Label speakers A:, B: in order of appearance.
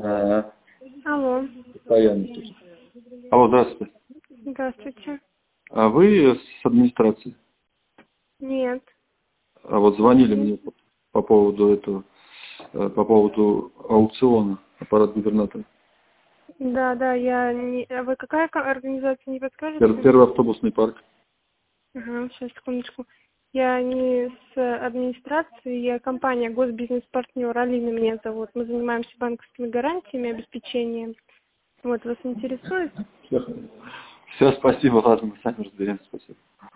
A: Ага.
B: Алло.
A: Постоянно. Алло, здравствуйте.
B: Здравствуйте.
A: А вы с администрации?
B: Нет.
A: А вот звонили мне по поводу этого, по поводу аукциона аппарат губернатора.
B: Да, я не... А вы какая организация, не подскажете?
A: Первый автобусный парк.
B: Ага, сейчас, секундочку. Я не с администрации, я компания Госбизнес-партнер, Алина меня зовут. Мы занимаемся банковскими гарантиями, обеспечением. Вот, вас интересует?
A: Все, спасибо, ладно, мы сами разберемся, спасибо.